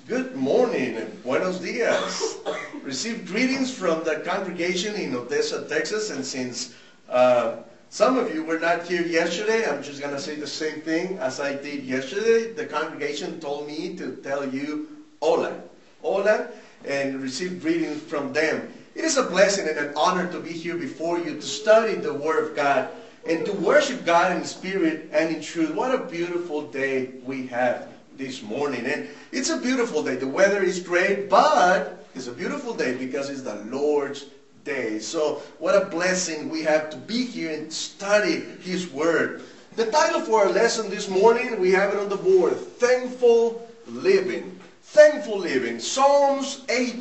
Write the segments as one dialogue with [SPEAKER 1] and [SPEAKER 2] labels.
[SPEAKER 1] Good morning and buenos dias. Receive greetings from the congregation in Odessa, Texas. And since some of you were not here yesterday, I'm just going to say the same thing as I did yesterday. The congregation told me to tell you hola, hola, and receive greetings from them. It is a blessing and an honor to be here before you to study the Word of God and to worship God in spirit and in truth. What a beautiful day we have this morning. And it's a beautiful day. The weather is great, but it's a beautiful day because it's the Lord's day. So what a blessing we have to be here and study His Word. The title for our lesson this morning, we have it on the board, Thankful Living. Thankful living. Psalms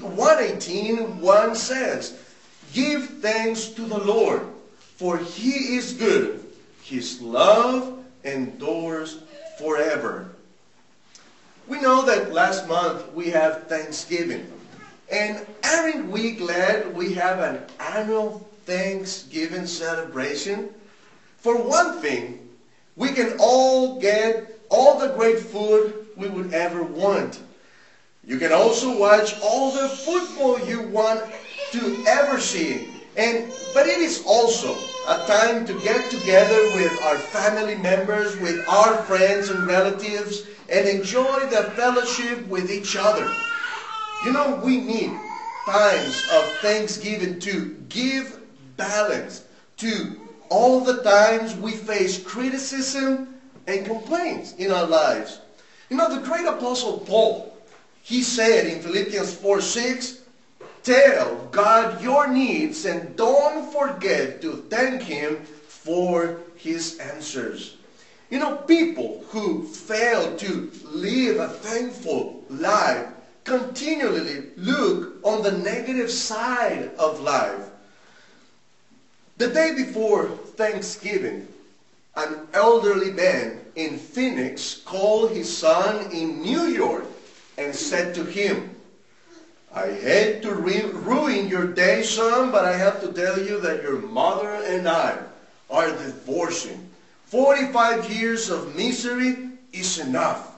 [SPEAKER 1] 118:1 says, "Give thanks to the Lord, for He is good. His love endures forever." We know that last month we have Thanksgiving. And aren't we glad we have an annual Thanksgiving celebration? For one thing, we can all get all the great food we would ever want. You can also watch all the football you want to ever see. But it is also a time to get together with our family members, with our friends and relatives, and enjoy the fellowship with each other. You know, we need times of Thanksgiving to give balance to all the times we face criticism and complaints in our lives. You know, the great apostle Paul, he said in Philippians 4:6, "Tell God your needs and don't forget to thank Him for His answers." You know, people who fail to live a thankful life continually look on the negative side of life. The day before Thanksgiving, an elderly man in Phoenix called his son in New York and said to him, "I hate to ruin your day, son, but I have to tell you that your mother and I are divorcing. 45 years of misery is enough.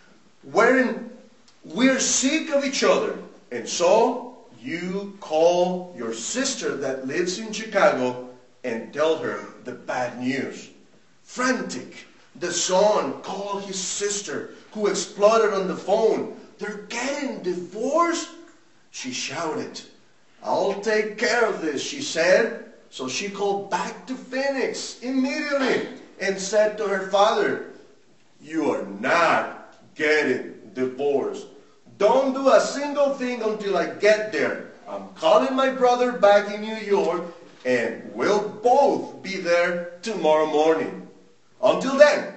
[SPEAKER 1] We're sick of each other. And so you call your sister that lives in Chicago and tell her the bad news." Frantic, the son called his sister, who exploded on the phone. "They're getting divorced?" She shouted. "I'll take care of this," she said. So she called back to Phoenix immediately and said to her father, "You are not getting divorced. Don't do a single thing until I get there. I'm calling my brother back in New York and we'll both be there tomorrow morning. Until then,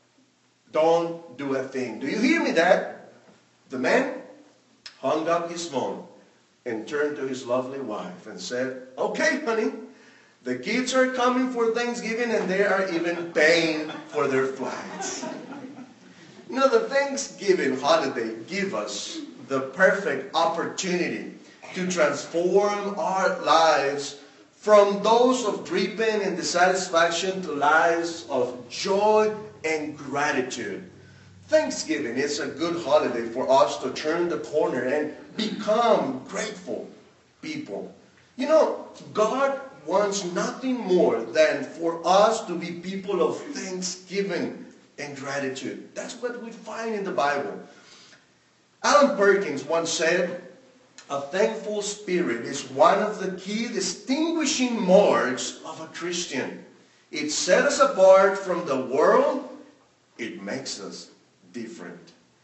[SPEAKER 1] don't do a thing." Do you hear me, Dad? The man hung up his phone and turned to his lovely wife and said, "Okay, honey, the kids are coming for Thanksgiving and they are even paying for their flights." You know, the Thanksgiving holiday gives us the perfect opportunity to transform our lives from those of dripping and dissatisfaction to lives of joy and gratitude. Thanksgiving is a good holiday for us to turn the corner and become grateful people. You know, God wants nothing more than for us to be people of thanksgiving and gratitude. That's what we find in the Bible. Alan Perkins once said, "A thankful spirit is one of the key distinguishing marks of a Christian. It sets us apart from the world. It makes us different."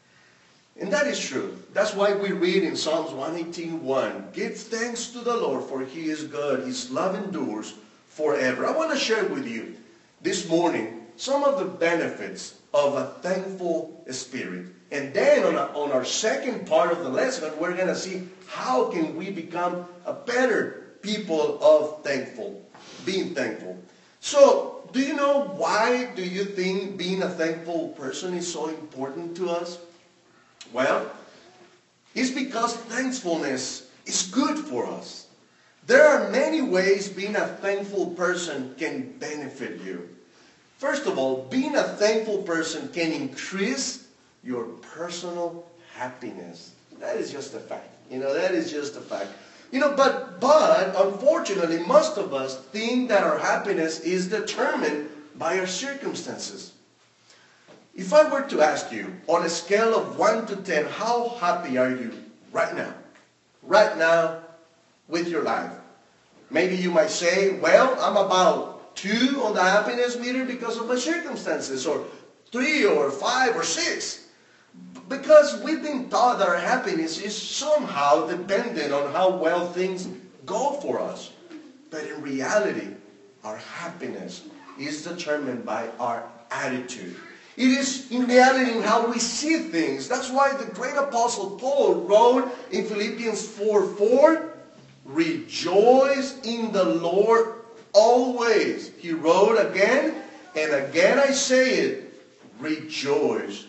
[SPEAKER 1] And that is true. That's why we read in Psalms 118:1, "Give thanks to the Lord, for He is good. His love endures forever." I want to share with you this morning some of the benefits of a thankful spirit. And then on our second part of the lesson, we're going to see how can we become a better people of being thankful. So, do you know why do you think being a thankful person is so important to us? Well, it's because thankfulness is good for us. There are many ways being a thankful person can benefit you. First of all, being a thankful person can increase your personal happiness. That is just a fact. That is just a fact. But unfortunately, most of us think that our happiness is determined by our circumstances. If I were to ask you, on a scale of 1 to 10, how happy are you right now? Right now, with your life? Maybe you might say, well, I'm about 2 on the happiness meter because of my circumstances, or 3 or 5 or 6. Because we've been taught that our happiness is somehow dependent on how well things go for us. But in reality, our happiness is determined by our attitude. It is in reality in how we see things. That's why the great apostle Paul wrote in Philippians 4:4, rejoice in the Lord always. He wrote again, and again I say it, rejoice.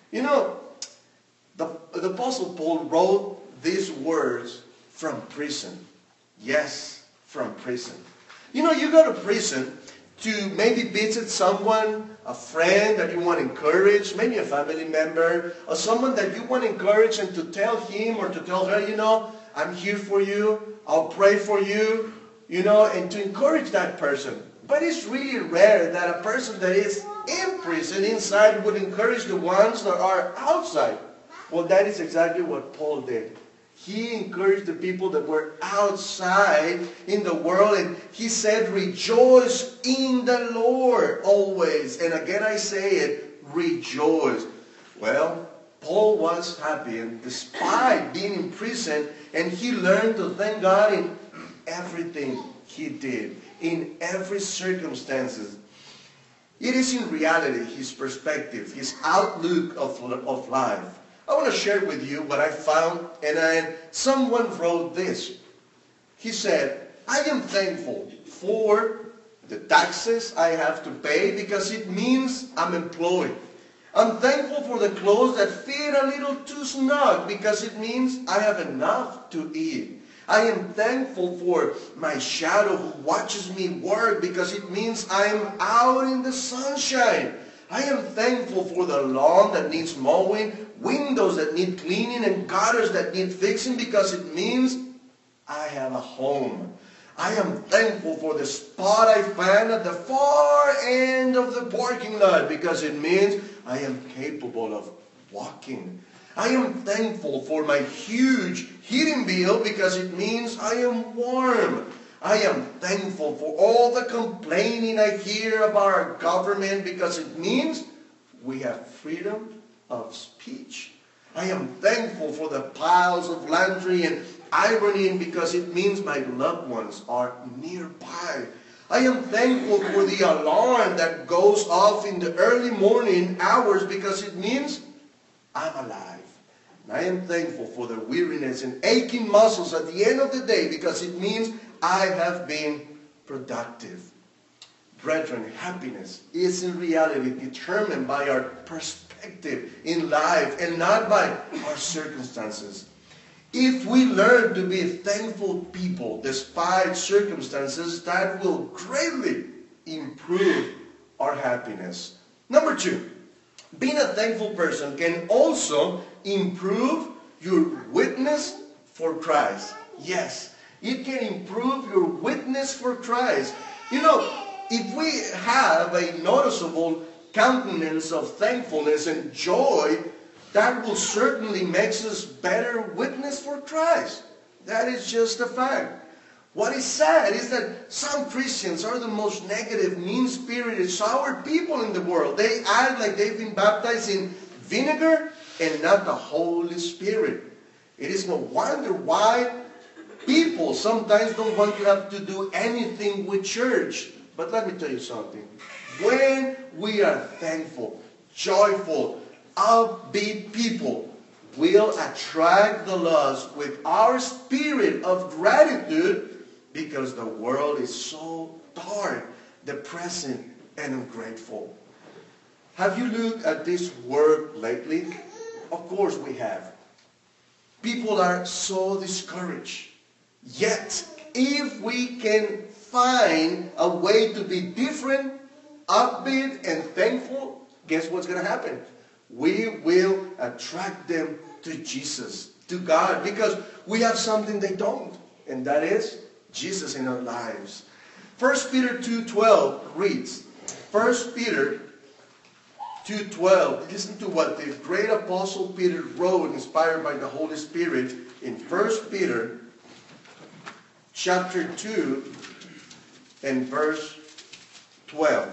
[SPEAKER 1] The Apostle Paul wrote these words from prison. Yes, from prison. You go to prison to maybe visit someone, a friend that you want to encourage, maybe a family member, or someone that you want to encourage, and to tell him or to tell her, I'm here for you, I'll pray for you, and to encourage that person. But it's really rare that a person that is in prison inside would encourage the ones that are outside. Well, that is exactly what Paul did. He encouraged the people that were outside in the world, and he said, rejoice in the Lord always. And again I say it, rejoice. Well, Paul was happy, and despite being in prison, and he learned to thank God in everything he did, in every circumstances. It is in reality his perspective, his outlook of life. I want to share with you what I found, and someone wrote this. He said, I am thankful for the taxes I have to pay because it means I'm employed. I'm thankful for the clothes that fit a little too snug because it means I have enough to eat. I am thankful for my shadow who watches me work because it means I am out in the sunshine. I am thankful for the lawn that needs mowing, windows that need cleaning, and gutters that need fixing because it means I have a home. I am thankful for the spot I found at the far end of the parking lot because it means I am capable of walking. I am thankful for my huge heating bill because it means I am warm. I am thankful for all the complaining I hear about our government because it means we have freedom of speech. I am thankful for the piles of laundry and ironing because it means my loved ones are nearby. I am thankful for the alarm that goes off in the early morning hours because it means I'm alive. And I am thankful for the weariness and aching muscles at the end of the day because it means I have been productive. Brethren, happiness is in reality determined by our perspective in life and not by our circumstances. If we learn to be thankful people despite circumstances, that will greatly improve our happiness. Number 2, being a thankful person can also improve your witness for Christ. Yes, it can improve your witness for Christ. If we have a noticeable countenance of thankfulness and joy, that will certainly make us better witness for Christ. That is just a fact. What is sad is that some Christians are the most negative, mean-spirited, sour people in the world. They act like they've been baptized in vinegar and not the Holy Spirit. It is no wonder why people sometimes don't want to have to do anything with church. But let me tell you something. When we are thankful, joyful, upbeat people, we'll attract the lost with our spirit of gratitude because the world is so dark, depressing, and ungrateful. Have you looked at this world lately? Of course we have. People are so discouraged. Yet, if we can find a way to be different, upbeat, and thankful, guess what's going to happen? We will attract them to Jesus, to God, because we have something they don't, and that is Jesus in our lives. 1 Peter 2:12 reads, 1 Peter 2:12, listen to what the great apostle Peter wrote, inspired by the Holy Spirit, in 1 Peter chapter 2 and verse 12.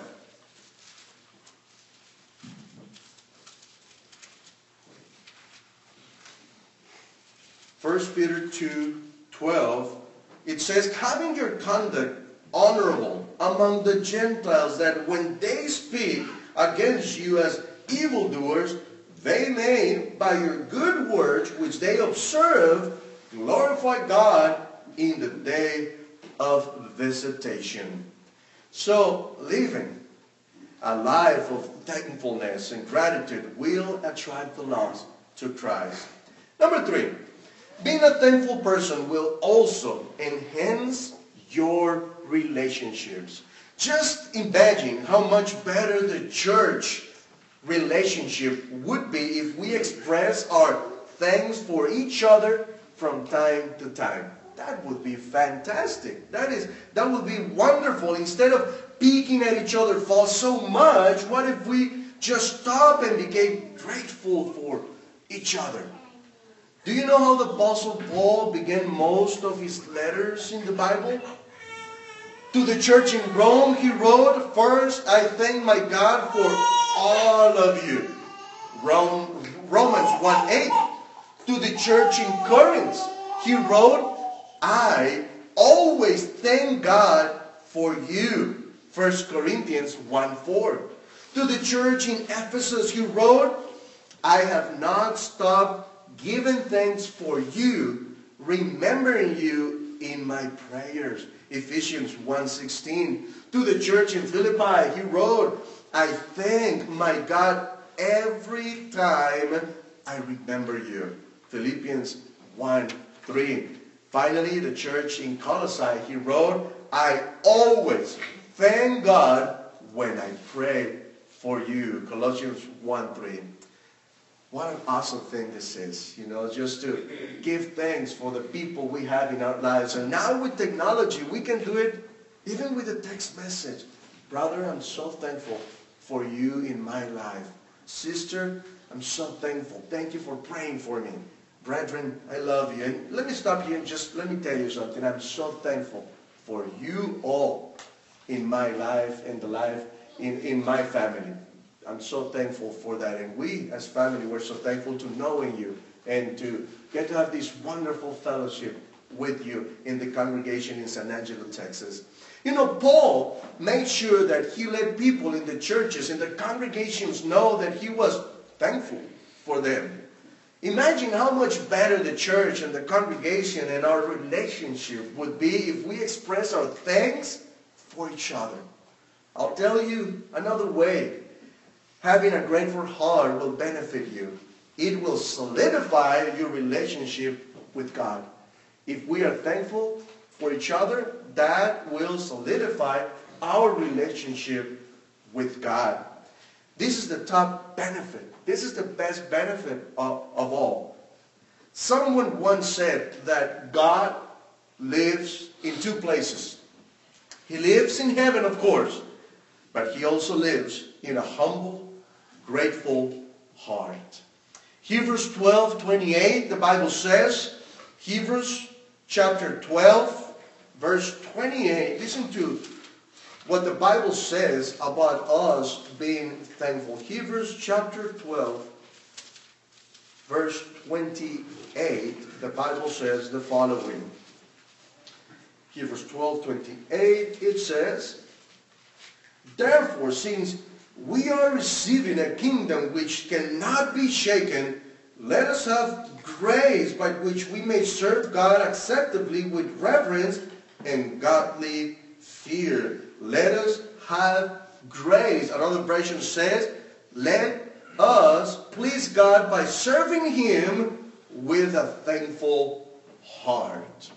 [SPEAKER 1] First Peter 2:12, it says, having your conduct honorable among the Gentiles, that when they speak against you as evildoers, they may, by your good works which they observe, glorify God in the day of visitation. So, living a life of thankfulness and gratitude will attract the lost to Christ. Number 3, being a thankful person will also enhance your relationships. Just imagine how much better the church relationship would be if we express our thanks for each other from time to time. That would be fantastic. That would be wonderful. Instead of picking at each other's faults so much, what if we just stop and became grateful for each other? Do you know how the Apostle Paul began most of his letters in the Bible? To the church in Rome, he wrote, first, I thank my God for all of you. Romans 1:8. To the church in Corinth, he wrote, I always thank God for you. 1 Corinthians 1:4. To the church in Ephesus, he wrote, I have not stopped giving thanks for you, remembering you in my prayers. Ephesians 1:16. To the church in Philippi, he wrote, I thank my God every time I remember you. Philippians 1:3. Finally, the church in Colossae, he wrote, I always thank God when I pray for you. Colossians 1:3. What an awesome thing this is, just to give thanks for the people we have in our lives. And now with technology, we can do it even with a text message. Brother, I'm so thankful for you in my life. Sister, I'm so thankful. Thank you for praying for me. Brethren, I love you. And let me stop here and just let me tell you something. I'm so thankful for you all in my life and the life in my family. I'm so thankful for that. And we, as family, we're so thankful to knowing you and to get to have this wonderful fellowship with you in the congregation in San Angelo, Texas. Paul made sure that he let people in the churches, in the congregations, know that he was thankful for them. Imagine how much better the church and the congregation and our relationship would be if we express our thanks for each other. I'll tell you another way. Having a grateful heart will benefit you. It will solidify your relationship with God. If we are thankful for each other, that will solidify our relationship with God. This is the top benefit. This is the best benefit of all. Someone once said that God lives in two places. He lives in heaven, of course, but he also lives in a humble, grateful heart. Hebrews 12:28, the Bible says, Hebrews chapter 12, verse 28. Listen to what the Bible says about us being thankful. Hebrews chapter 12, verse 28, the Bible says the following. Hebrews 12:28, it says, therefore, since we are receiving a kingdom which cannot be shaken, let us have grace by which we may serve God acceptably with reverence and godly fear. Let us have grace. Another version says, let us please God by serving Him with a thankful heart.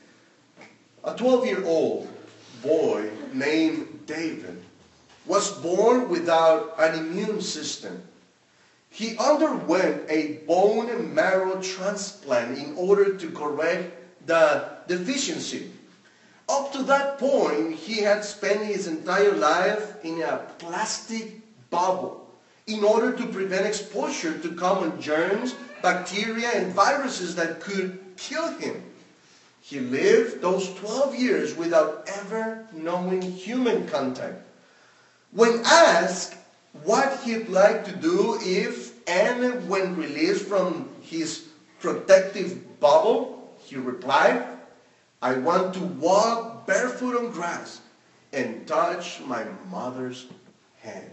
[SPEAKER 1] A 12-year-old boy named David was born without an immune system. He underwent a bone and marrow transplant in order to correct the deficiency. Up to that point, he had spent his entire life in a plastic bubble in order to prevent exposure to common germs, bacteria, and viruses that could kill him. He lived those 12 years without ever knowing human contact. When asked what he'd like to do if and when released from his protective bubble, he replied, "I want to walk barefoot on grass and touch my mother's hand."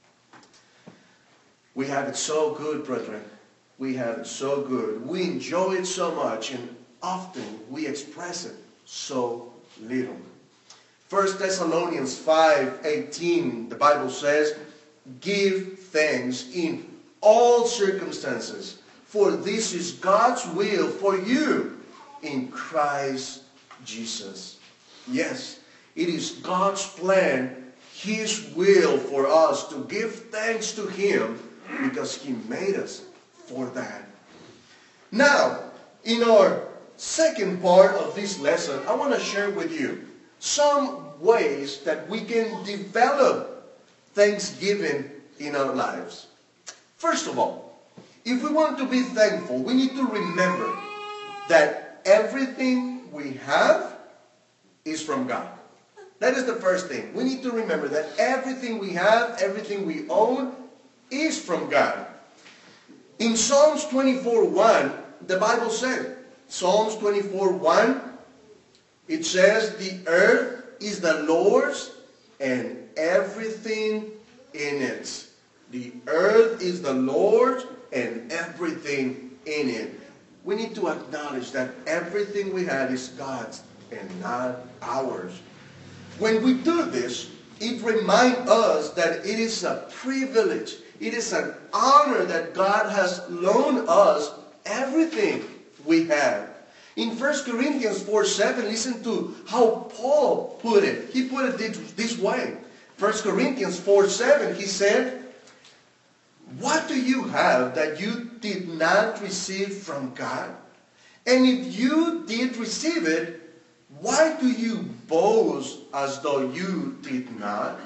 [SPEAKER 1] We have it so good, brethren. We have it so good. We enjoy it so much, and often we express it so little. 1 Thessalonians 5:18, the Bible says, "Give thanks in all circumstances, for this is God's will for you in Christ Jesus." Yes, it is God's plan, His will for us to give thanks to Him because He made us for that. Now, in our second part of this lesson, I want to share with you some ways that we can develop thanksgiving in our lives. First of all, if we want to be thankful, we need to remember that everything we have is from God. That is the first thing. We need to remember that everything we have, everything we own, is from God. In Psalms 24:1, the Bible said, Psalms 24:1, it says, "The earth is the Lord's and everything in it." The earth is the Lord's and everything in it. We need to acknowledge that everything we have is God's and not ours. When we do this, it reminds us that it is a privilege, it is an honor that God has loaned us everything we have. In 1 Corinthians 4:7, listen to how Paul put it. He put it this way. 1 Corinthians 4:7, he said, "What do you have that you did not receive from God? And if you did receive it, why do you boast as though you did not?"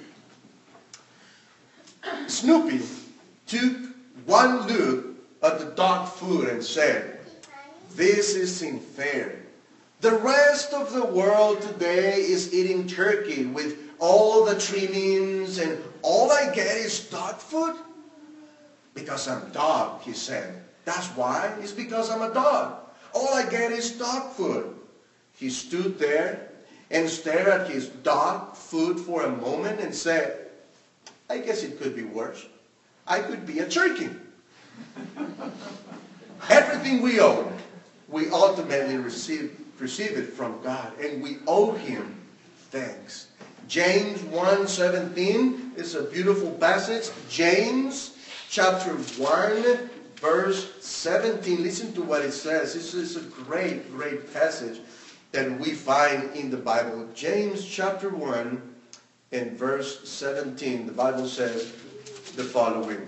[SPEAKER 1] Snoopy took one look at the dog food and said, "This isn't fair. The rest of the world today is eating turkey with all the trimmings, and all I get is dog food? Because I'm a dog," he said. "That's why. It's because I'm a dog. All I get is dog food." He stood there and stared at his dog food for a moment and said, "I guess it could be worse. I could be a turkey." Everything we own, we ultimately receive it from God, and we owe Him thanks. James 1:17 is a beautiful passage. James chapter 1, verse 17. Listen to what it says. This is a great, great passage that we find in the Bible. James chapter 1 and verse 17. The Bible says the following.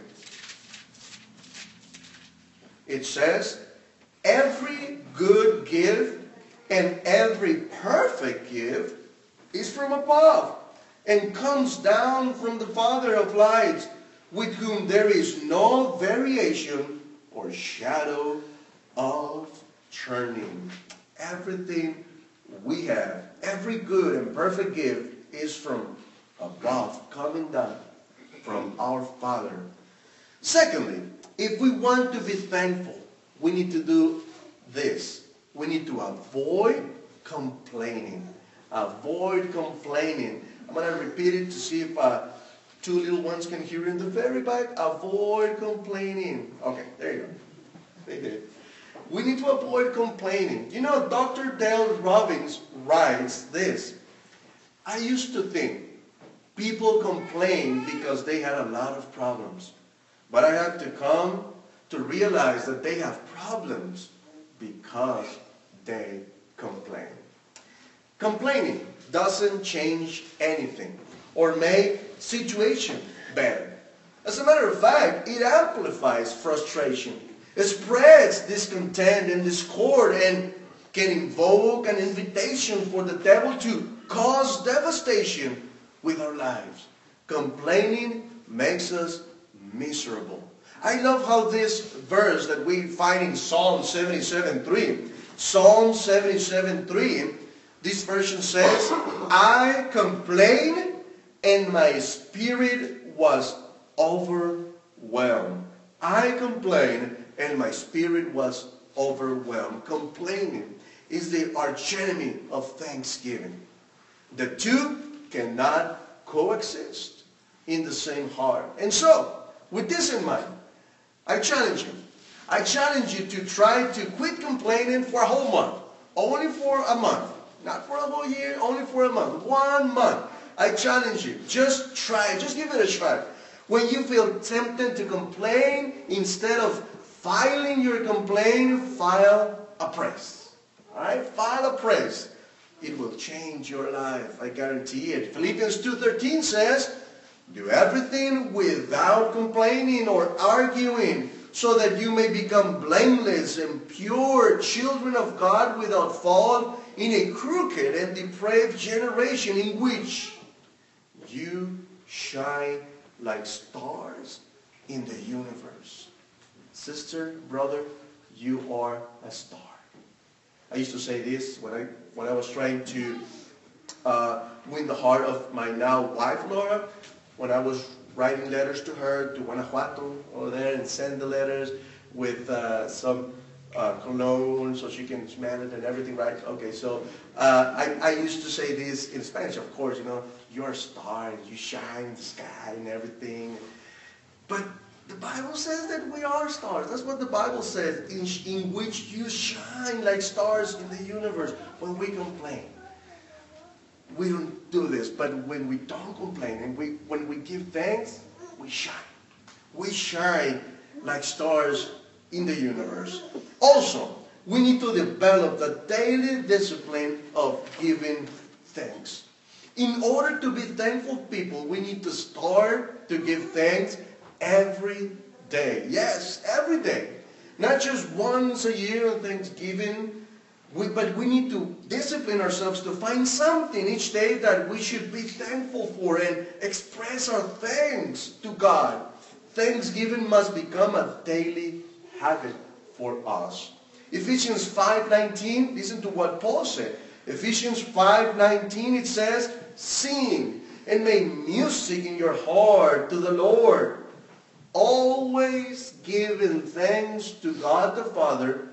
[SPEAKER 1] It says, "Every good gift and every perfect gift is from above and comes down from the Father of lights, with whom there is no variation or shadow of turning." Everything we have, every good and perfect gift is from above, coming down from our Father. Secondly, if we want to be thankful, we need to do this. We need to avoid complaining. Avoid complaining. I'm going to repeat it to see if two little ones can hear in the very back. Avoid complaining. Okay, there you go. They did. We need to avoid complaining. You know, Dr. Dale Robbins writes this. "I used to think people complain because they had a lot of problems. But I had to come to realize that they have problems because they complain." Complaining doesn't change anything or make situation better. As a matter of fact, it amplifies frustration. It spreads discontent and discord and can invoke an invitation for the devil to cause devastation with our lives. Complaining makes us miserable. I love how this verse that we find in Psalm 77:3, Psalm 77:3, this version says, I complained and my spirit was overwhelmed. I complained and my spirit was overwhelmed. Complaining is the archenemy of thanksgiving. The two cannot coexist in the same heart. And so, with this in mind, I challenge you. I challenge you to try to quit complaining for a whole month. Only for a month. Not for a whole year, only for a month. 1 month. I challenge you. Just try. Just give it a try. When you feel tempted to complain, instead of filing your complaint, file a praise. Alright? File a praise. It will change your life. I guarantee it. Philippians 2:13 says, do everything without complaining or arguing, so that you may become blameless and pure children of God without fault in a crooked and depraved generation in which you shine like stars in the universe. Sister, brother, you are a star. I used to say this when I was trying to win the heart of my now wife, Laura, when I was writing letters to her, to Guanajuato over there, and send the letters with some cologne so she can smell it and everything, right? Okay, so I used to say this in Spanish, of course, you know, you're a star, and you shine in the sky and everything. But the Bible says that we are stars. That's what the Bible says, in which you shine like stars in the universe. When we complain, we don't do this, but when we don't complain and when we give thanks, we shine. We shine like stars in the universe. Also, we need to develop the daily discipline of giving thanks. In order to be thankful people, we need to start to give thanks every day. Yes, every day. Not just once a year on Thanksgiving, but we need to discipline ourselves to find something each day that we should be thankful for and express our thanks to God. Thanksgiving must become a daily habit for us. Ephesians 5:19, listen to what Paul said. Ephesians 5:19, it says, sing and make music in your heart to the Lord, always giving thanks to God the Father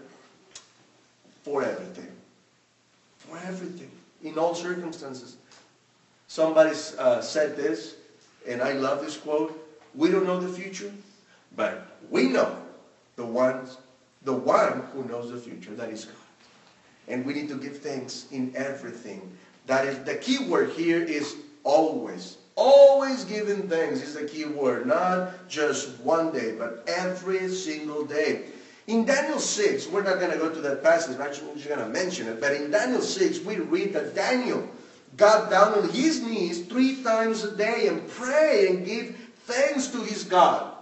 [SPEAKER 1] for everything. For everything. In all circumstances. Somebody said this, and I love this quote. We don't know the future, but we know the one who knows the future, that is God. And we need to give thanks in everything. That is, the key word here is always. Always giving thanks is the key word. Not just one day, but every single day. In Daniel 6, we're not going to go to that passage, actually we're just going to mention it, but in Daniel 6, we read that Daniel got down on his knees 3 times a day and prayed and gave thanks to his God.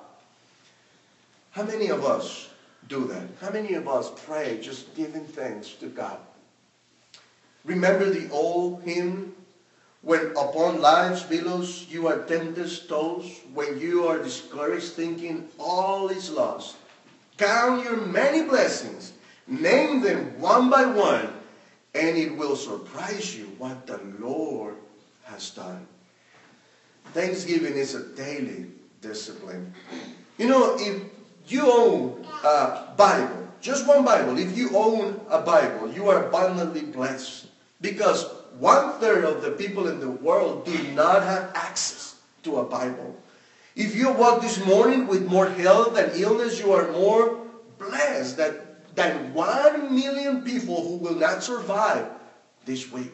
[SPEAKER 1] How many of us do that? How many of us pray just giving thanks to God? Remember the old hymn, when upon life's billows you are tempted tossed, when you are discouraged thinking all is lost. Count your many blessings, name them one by one, and it will surprise you what the Lord has done. Thanksgiving is a daily discipline. You know, if you own a Bible, just one Bible, if you own a Bible, you are abundantly blessed. Because 1/3 of the people in the world do not have access to a Bible. If you woke this morning with more health than illness, you are more blessed than 1 million people who will not survive this week.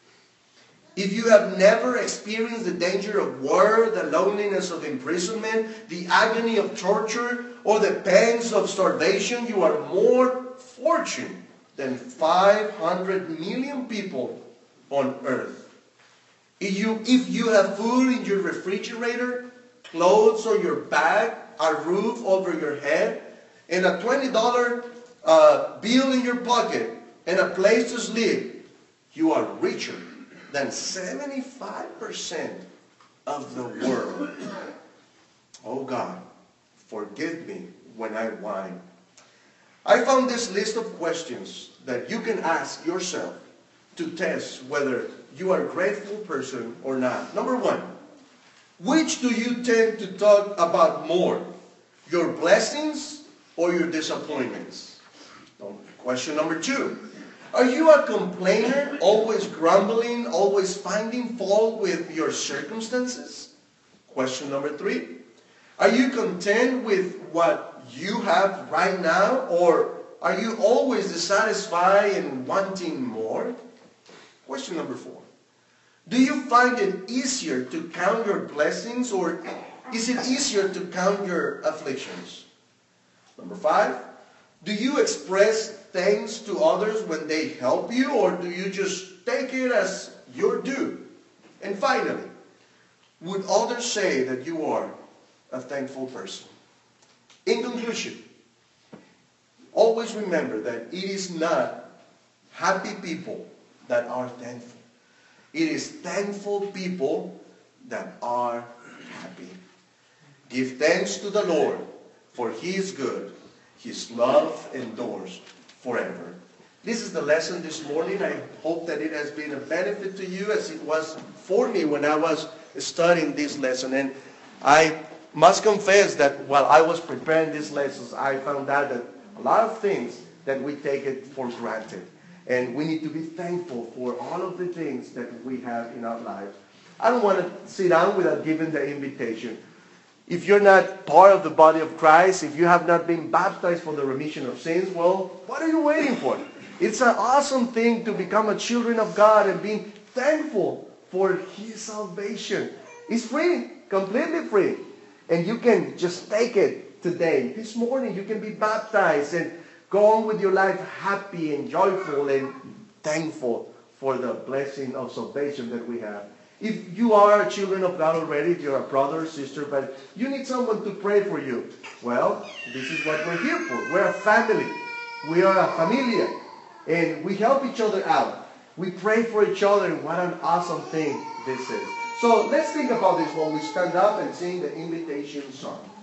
[SPEAKER 1] If you have never experienced the danger of war, the loneliness of imprisonment, the agony of torture, or the pangs of starvation, you are more fortunate than 500 million people on earth. If you have food in your refrigerator, clothes on your back, a roof over your head, and a $20 bill in your pocket, and a place to sleep, you are richer than 75% of the world. Oh God, forgive me when I whine. I found this list of questions that you can ask yourself to test whether you are a grateful person or not. Number one, which do you tend to talk about more? Your blessings or your disappointments? Question number two, are you a complainer, always grumbling, always finding fault with your circumstances? Question number three, are you content with what you have right now, or are you always dissatisfied and wanting more? Question number four, do you find it easier to count your blessings, or is it easier to count your afflictions? Number five, do you express thanks to others when they help you, or do you just take it as your due? And finally, would others say that you are a thankful person? In conclusion, always remember that it is not happy people that are thankful. It is thankful people that are happy. Give thanks to the Lord, for He is good. His love endures forever. This is the lesson this morning. I hope that it has been a benefit to you as it was for me when I was studying this lesson. And I must confess that while I was preparing these lessons, I found out that a lot of things that we take it for granted. And we need to be thankful for all of the things that we have in our lives. I don't want to sit down without giving the invitation. If you're not part of the body of Christ, if you have not been baptized for the remission of sins, well, what are you waiting for? It's an awesome thing to become a children of God and being thankful for His salvation. It's free, completely free. And you can just take it today. This morning you can be baptized and go on with your life happy and joyful and thankful for the blessing of salvation that we have. If you are a children of God already, if you're a brother or sister, but you need someone to pray for you, well, this is what we're here for. We're a family. We are a familia. And we help each other out. We pray for each other, and what an awesome thing this is. So let's think about this while we stand up and sing the invitation song.